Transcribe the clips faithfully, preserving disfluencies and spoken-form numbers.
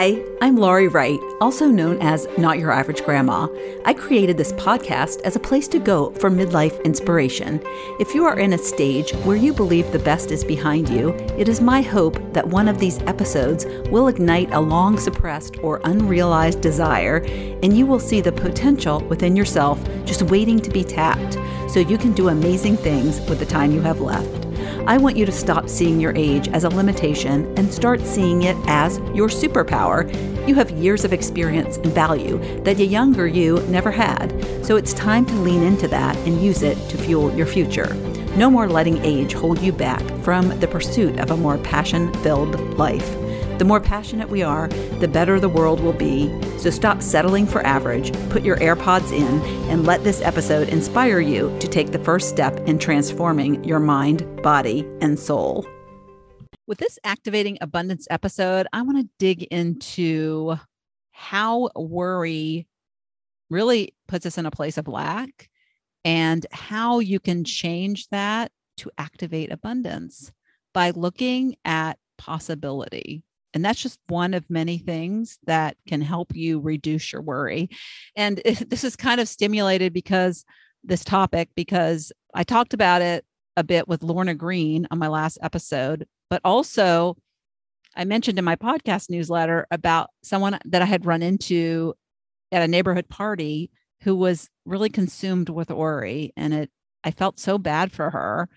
Hi, I'm Laurie Wright, also known as Not Your Average Grandma. I created this podcast as a place to go for midlife inspiration. If you are in a stage where you believe the best is behind you, it is my hope that one of these episodes will ignite a long suppressed or unrealized desire, and you will see the potential within yourself just waiting to be tapped, so you can do amazing things with the time you have left. I want you to stop seeing your age as a limitation and start seeing it as your superpower. You have years of experience and value that a younger you never had, so it's time to lean into that and use it to fuel your future. No more letting age hold you back from the pursuit of a more passion-filled life. The more passionate we are, the better the world will be. So stop settling for average, put your AirPods in, and let this episode inspire you to take the first step in transforming your mind, body, and soul. With this Activating Abundance episode, I want to dig into how worry really puts us in a place of lack and how you can change that to activate abundance by looking at possibility. And that's just one of many things that can help you reduce your worry. And this is kind of stimulated because this topic, because I talked about it a bit with Lorna Green on my last episode, but also I mentioned in my podcast newsletter about someone that I had run into at a neighborhood party who was really consumed with worry. And it, I felt so bad for her.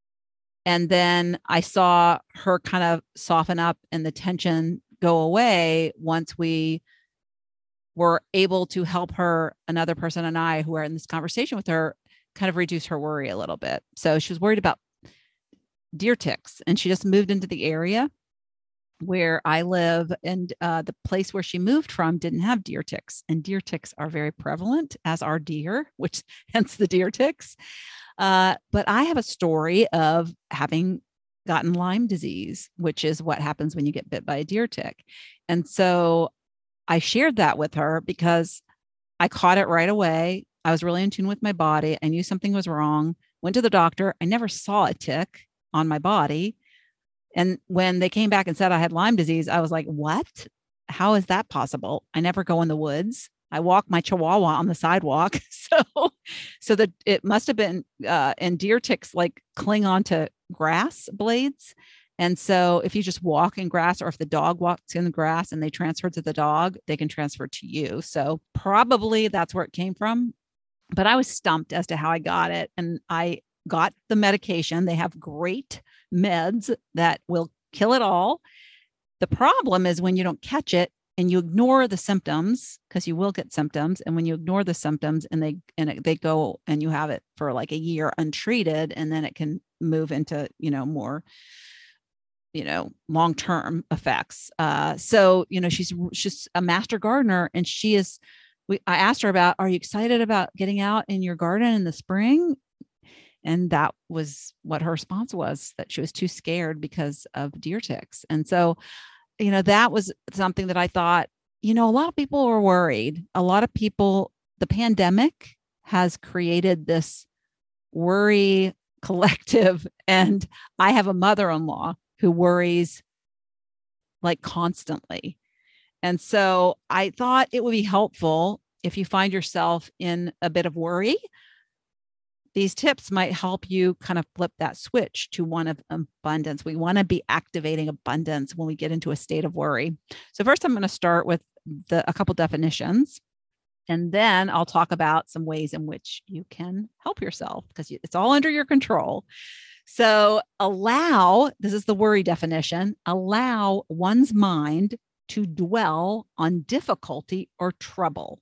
And then I saw her kind of soften up and the tension go away once we were able to help her, another person and I who are in this conversation with her, kind of reduce her worry a little bit. So she was worried about deer ticks, and she just moved into the area where I live, and uh, the place where she moved from didn't have deer ticks, and deer ticks are very prevalent, as are deer, which hence the deer ticks. Uh, but I have a story of having gotten Lyme disease, which is what happens when you get bit by a deer tick. And so I shared that with her because I caught it right away. I was really in tune with my body. I knew something was wrong, went to the doctor. I never saw a tick on my body. And when they came back and said I had Lyme disease, I was like, what? How is that possible? I never go in the woods. I walk my Chihuahua on the sidewalk. So, so that it must have been, uh, and deer ticks like cling onto grass blades. And so if you just walk in grass, or if the dog walks in the grass and they transfer to the dog, they can transfer to you. So probably that's where it came from. But I was stumped as to how I got it. And I got the medication. They have great meds that will kill it all. The problem is when you don't catch it, and you ignore the symptoms, because you will get symptoms. And when you ignore the symptoms and they and it, they go and you have it for like a year untreated, and then it can move into, you know, more, you know, long-term effects. Uh, so, you know, she's she's a master gardener, and she is, we, I asked her about, are you excited about getting out in your garden in the spring? And that was what her response was, that she was too scared because of deer ticks. And so, you know, that was something that I thought, you know, a lot of people were worried. A lot of people, the pandemic has created this worry collective. And I have a mother-in-law who worries like constantly. And so I thought it would be helpful if you find yourself in a bit of worry. These tips might help you kind of flip that switch to one of abundance. We want to be activating abundance when we get into a state of worry. So first, I'm going to start with the, a couple definitions, and then I'll talk about some ways in which you can help yourself, because it's all under your control. So allow, this is the worry definition, allow one's mind to dwell on difficulty or trouble.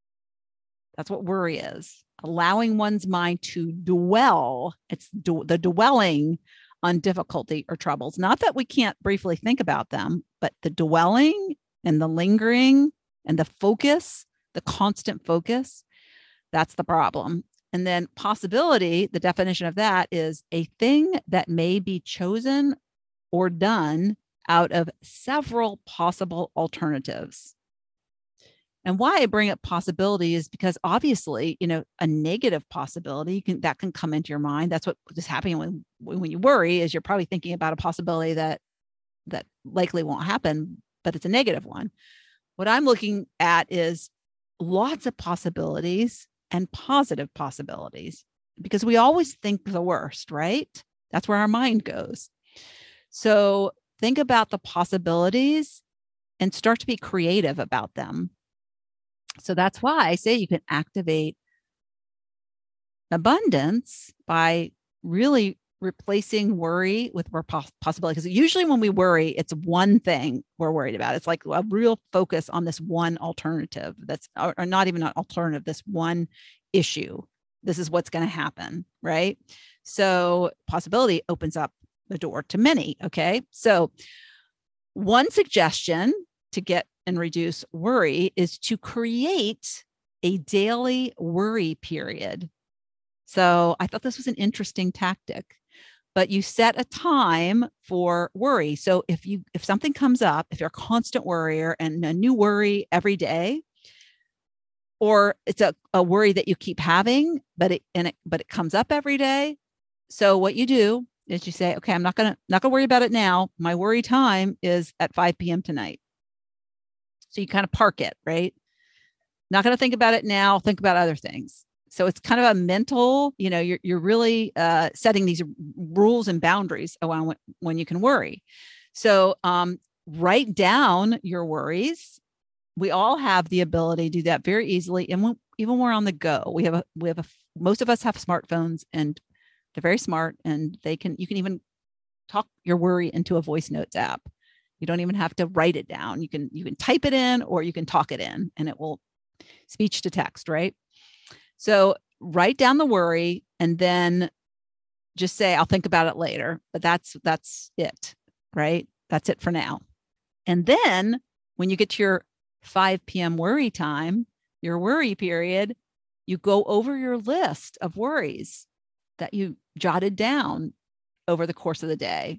That's what worry is. Allowing one's mind to dwell, it's d- the dwelling on difficulty or troubles. Not that we can't briefly think about them, but the dwelling and the lingering and the focus, the constant focus, that's the problem. And then possibility, the definition of that is a thing that may be chosen or done out of several possible alternatives. And why I bring up possibility is because obviously, you know, a negative possibility can, that can come into your mind. That's what is happening when, when you worry, is you're probably thinking about a possibility that, that likely won't happen. but it's a negative one. What I'm looking at is lots of possibilities and positive possibilities, because we always think the worst, right? That's where our mind goes. So think about the possibilities and start to be creative about them. So that's why I say you can activate abundance by really replacing worry with more pos- possibility. Because usually when we worry, it's one thing we're worried about. It's like a real focus on this one alternative that's, or, or not even an alternative, this one issue. This is what's going to happen, right? So possibility opens up the door to many. Okay. So one suggestion to get and reduce worry is to create a daily worry period. So I thought this was an interesting tactic, but you set a time for worry. So if you, if something comes up, if you're a constant worrier and a new worry every day, or it's a, a worry that you keep having, but it, and it, but it comes up every day. So what you do is you say, okay, I'm not going to, not going to worry about it now. My worry time is at five p.m. tonight. So you kind of park it, right? Not going to think about it now. Think about other things. So it's kind of a mental, you know, you're, you're really uh, setting these rules and boundaries around when, when you can worry. So um, write down your worries. We all have the ability to do that very easily. And when, even when we're on the go, we have a, we have a, most of us have smartphones and they're very smart, and they can, you can even talk your worry into a voice notes app. You don't even have to write it down. You can, you can type it in, or you can talk it in, and it will speech to text, right? So write down the worry and then just say, I'll think about it later, but that's, that's it, right? That's it for now. And then when you get to your five p.m. worry time, your worry period, you go over your list of worries that you jotted down over the course of the day.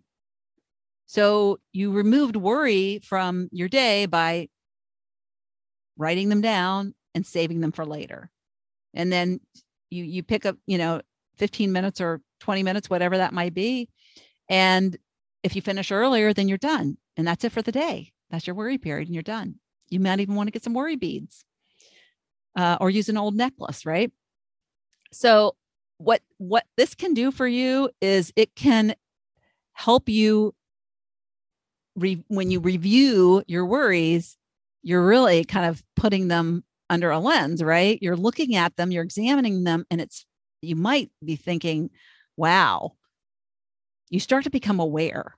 So you removed worry from your day by writing them down and saving them for later. And then you, you pick up, you know, fifteen minutes or twenty minutes, whatever that might be. And if you finish earlier, then you're done. And that's it for the day. That's your worry period and you're done. You might even want to get some worry beads uh, or use an old necklace, right? So what, what this can do for you is it can help you re- when you review your worries, you're really kind of putting them under a lens, right? You're looking at them, you're examining them, and it's, you might be thinking, wow, you start to become aware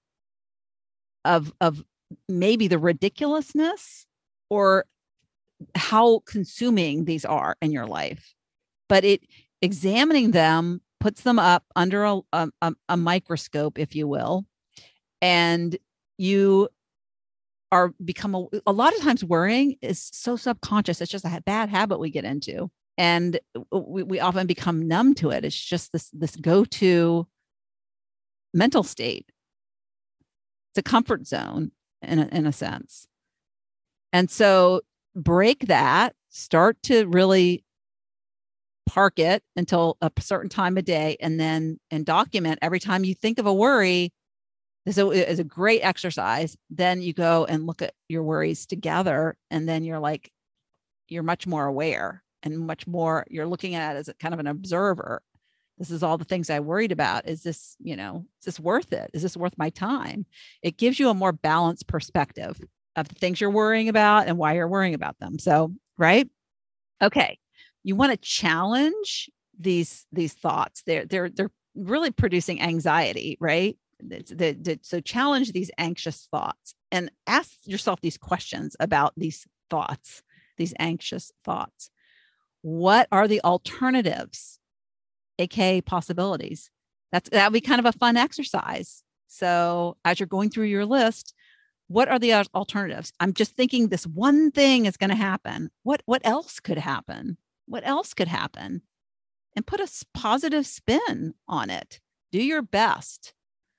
of, of maybe the ridiculousness or how consuming these are in your life. But it, examining them puts them up under a, a, a microscope, if you will, and you are become a, a lot of times worrying is so subconscious. It's just a bad habit we get into, and we, we often become numb to it. It's just this, this go-to mental state. It's a comfort zone in a, in a sense. And so break that, start to really park it until a certain time of day, and then, and document every time you think of a worry. This is a great exercise. Then you go and look at your worries together. And then you're like, you're much more aware and much more, you're looking at it as a kind of an observer. This is all the things I worried about. Is this, you know, is this worth it? Is this worth my time? It gives you a more balanced perspective of the things you're worrying about and why you're worrying about them. So, right. Okay. You want to challenge these, these thoughts. They're, they're, they're really producing anxiety, right? The, the, so challenge these anxious thoughts and ask yourself these questions about these thoughts, these anxious thoughts. What are the alternatives, A K A possibilities? That's, that would be kind of a fun exercise. So as you're going through your list, what are the alternatives? I'm just thinking this one thing is going to happen. What, what else could happen? What else could happen? And put a positive spin on it. Do your best.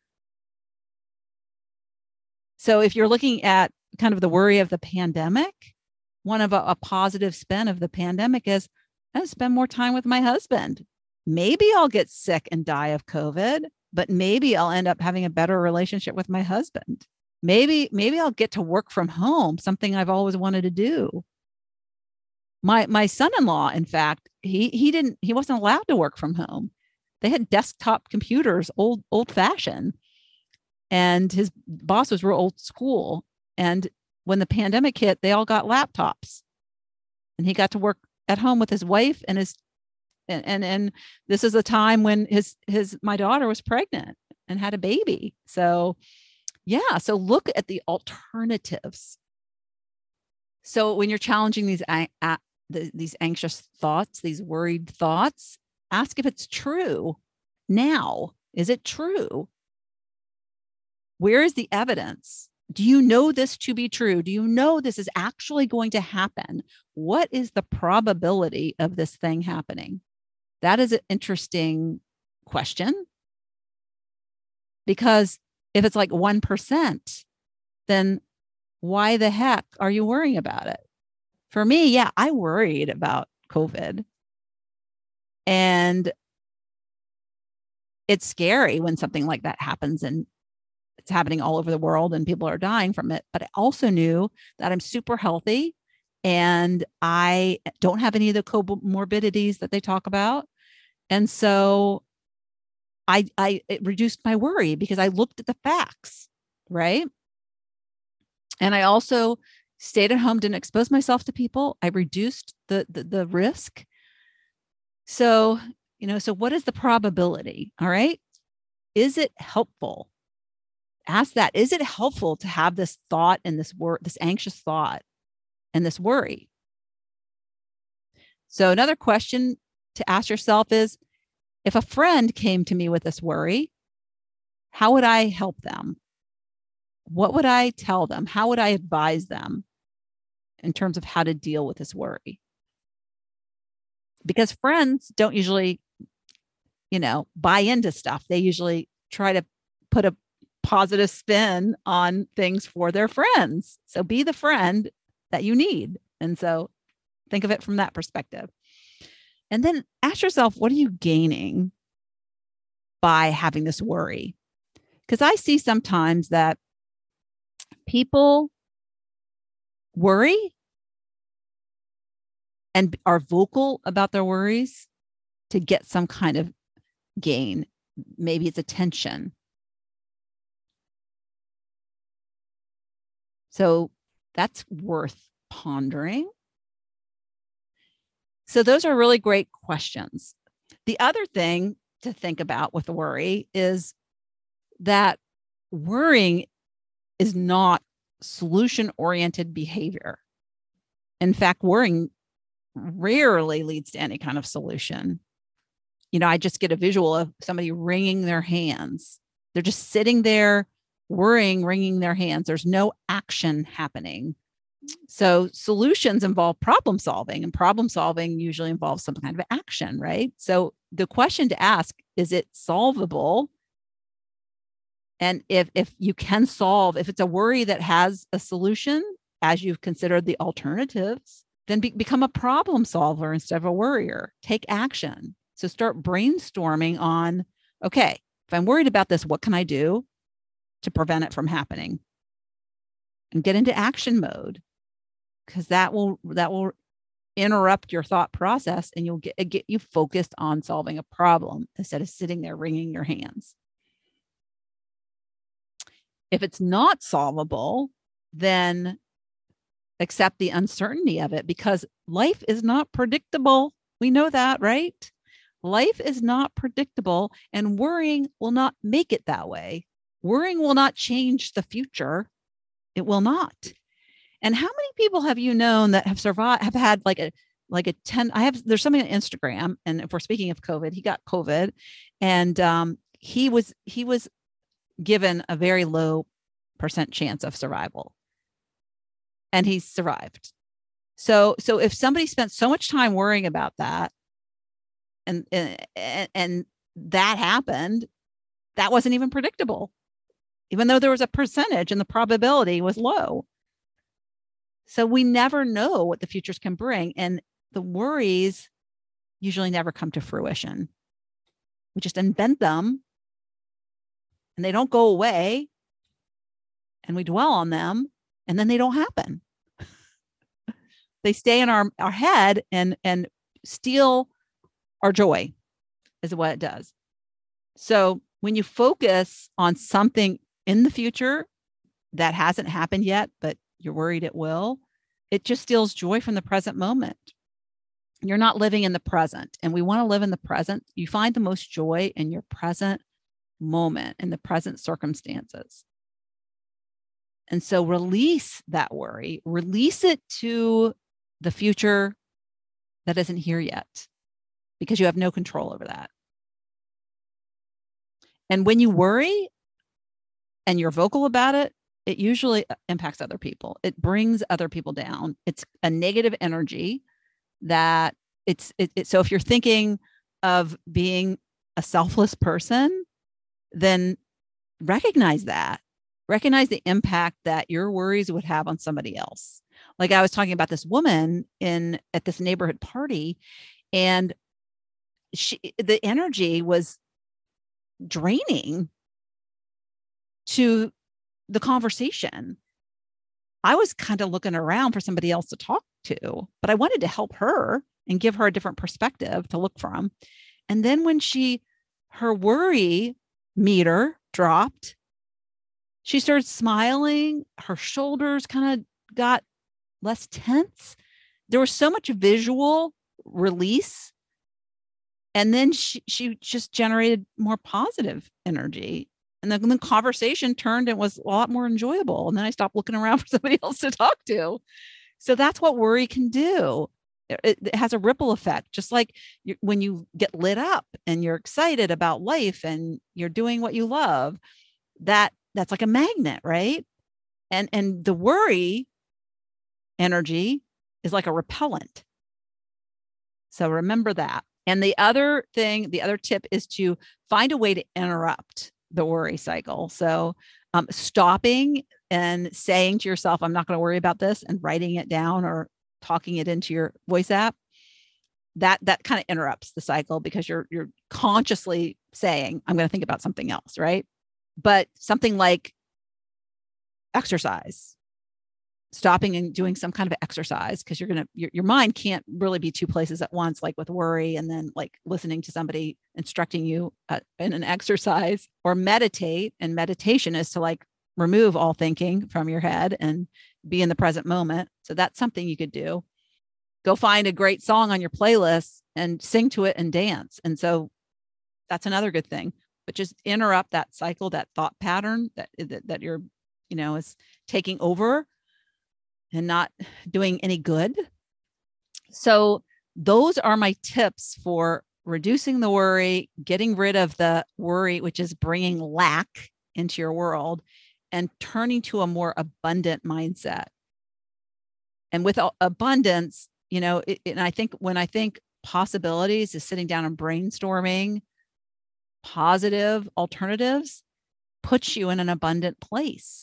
So if you're looking at kind of the worry of the pandemic, one of a, a positive spin of the pandemic is, I spend more time with my husband. Maybe I'll get sick and die of COVID, but maybe I'll end up having a better relationship with my husband. Maybe, maybe I'll get to work from home, something I've always wanted to do. My my son-in-law, in fact, he he didn't he wasn't allowed to work from home. They had desktop computers, old old fashioned, and his boss was real old school. And when the pandemic hit, they all got laptops, and he got to work at home with his wife and his and and, and this is a time when his his my daughter was pregnant and had a baby. So yeah, so look at the alternatives. So when you're challenging these uh, the, these anxious thoughts, these worried thoughts, ask if it's true. Now, is it true? Where is the evidence? Do you know this to be true? Do you know this is actually going to happen? What is the probability of this thing happening? That is an interesting question, because if it's like one percent, then why the heck are you worrying about it? For me, yeah, I worried about COVID. And it's scary when something like that happens and it's happening all over the world and people are dying from it. But I also knew that I'm super healthy and I don't have any of the comorbidities that they talk about. And so I, I it reduced my worry because I looked at the facts, right? And I also stayed at home, didn't expose myself to people. I reduced the, the, the risk. So, you know, so what is the probability? All right. Is it helpful? Ask that. Is it helpful to have this thought and this wor- this anxious thought and this worry? So another question to ask yourself is, if a friend came to me with this worry, how would I help them? What would I tell them? How would I advise them in terms of how to deal with this worry? Because friends don't usually, you know, buy into stuff. They usually try to put a positive spin on things for their friends. So be the friend that you need. And so think of it from that perspective. And then ask yourself, what are you gaining by having this worry? Because I see sometimes that people worry and are vocal about their worries to get some kind of gain. Maybe it's attention. So that's worth pondering. So those are really great questions. The other thing to think about with worry is that worrying is not solution-oriented behavior. In fact, worrying rarely leads to any kind of solution. You know, I just get a visual of somebody wringing their hands. They're just sitting there worrying, wringing their hands. There's no action happening. So solutions involve problem solving, and problem solving usually involves some kind of action, right? So the question to ask, is it solvable? And if, if you can solve, if it's a worry that has a solution, as you've considered the alternatives, then be, become a problem solver instead of a worrier. Take action. So start brainstorming on, okay, if I'm worried about this, what can I do to prevent it from happening? And get into action mode, because that will that will interrupt your thought process and you'll get, get you focused on solving a problem instead of sitting there wringing your hands. If it's not solvable, then accept the uncertainty of it, because life is not predictable. We know that, right? Life is not predictable, and worrying will not make it that way. Worrying will not change the future. It will not. And how many people have you known that have survived, have had like a, like a ten, I have, there's something on Instagram. And if we're speaking of COVID, he got COVID and um, he was, he was given a very low percent chance of survival, and he survived. So, so if somebody spent so much time worrying about that and, and, and that happened, that wasn't even predictable, even though there was a percentage and the probability was low. So we never know what the futures can bring. And the worries usually never come to fruition. We just invent them and they don't go away. and we dwell on them, and then they don't happen. They stay in our, our head and, and steal our joy is what it does. So when you focus on something in the future that hasn't happened yet, but you're worried it will, it just steals joy from the present moment. You're not living in the present. And we want to live in the present. You find the most joy in your present moment, in the present circumstances. And so release that worry, release it to the future that isn't here yet, because you have no control over that. And when you worry and you're vocal about it, it usually impacts other people. It brings other people down. It's a negative energy that it's, it, it, so if you're thinking of being a selfless person, then recognize that. Recognize the impact that your worries would have on somebody else. Like I was talking about this woman in at this neighborhood party, and she, the energy was draining to the conversation. I was kind of looking around for somebody else to talk to, but I wanted to help her and give her a different perspective to look from. And then when she, her worry meter dropped, she started smiling. Her shoulders kind of got less tense. There was so much visual release. And then she, she just generated more positive energy. And then the conversation turned and was a lot more enjoyable. And then I stopped looking around for somebody else to talk to. So that's what worry can do. It, it has a ripple effect, just like you, when you get lit up and you're excited about life and you're doing what you love, that that's like a magnet, right? And, and the worry energy is like a repellent. So remember that. And the other thing, the other tip is to find a way to interrupt the worry cycle. So um, stopping and saying to yourself, I'm not going to worry about this, and writing it down or talking it into your voice app, that, that kind of interrupts the cycle, because you're, you're consciously saying, I'm going to think about something else. Right. But something like exercise, stopping and doing some kind of exercise, because you're going to, your, your mind can't really be two places at once, like with worry and then like listening to somebody instructing you uh, in an exercise. Or meditate. And meditation is to like remove all thinking from your head and be in the present moment. So that's something you could do. Go find a great song on your playlist and sing to it and dance. And so that's another good thing. But just interrupt that cycle, that thought pattern that that, that you're, you know, is taking over and not doing any good. So those are my tips for reducing the worry, getting rid of the worry, which is bringing lack into your world, and turning to a more abundant mindset. And with abundance, you know, it, and I think when I think possibilities is sitting down and brainstorming positive alternatives, puts you in an abundant place.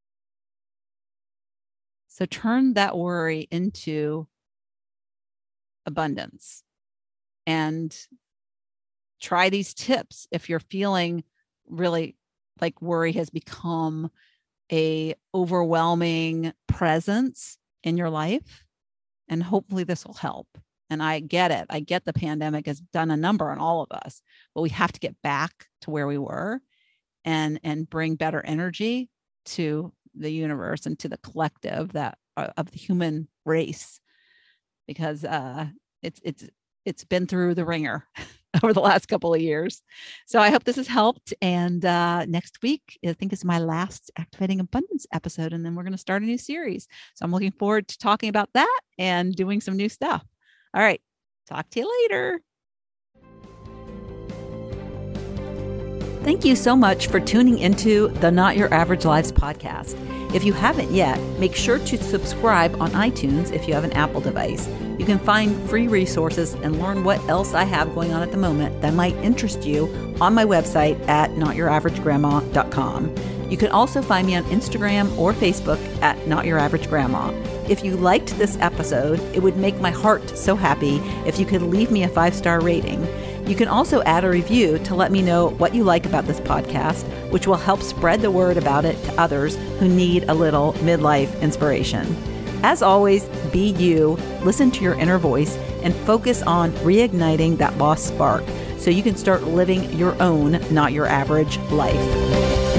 So turn that worry into abundance and try these tips if you're feeling really like worry has become a overwhelming presence in your life. And hopefully this will help. And I get it. I get the pandemic has done a number on all of us, but we have to get back to where we were and, and bring better energy to the universe and to the collective that uh, of the human race, because uh, it's, it's, it's been through the ringer over the last couple of years. So I hope this has helped. And uh, next week, I think is my last Activating Abundance episode. And then we're going to start a new series. So I'm looking forward to talking about that and doing some new stuff. All right. Talk to you later. Thank you so much for tuning into the Not Your Average Lives podcast. If you haven't yet, make sure to subscribe on iTunes if you have an Apple device. You can find free resources and learn what else I have going on at the moment that might interest you on my website at not your average grandma dot com. You can also find me on Instagram or Facebook at Not Your Average Grandma. If you liked this episode, it would make my heart so happy if you could leave me a five-star rating. You can also add a review to let me know what you like about this podcast, which will help spread the word about it to others who need a little midlife inspiration. As always, be you, listen to your inner voice, and focus on reigniting that lost spark so you can start living your own, not your average life.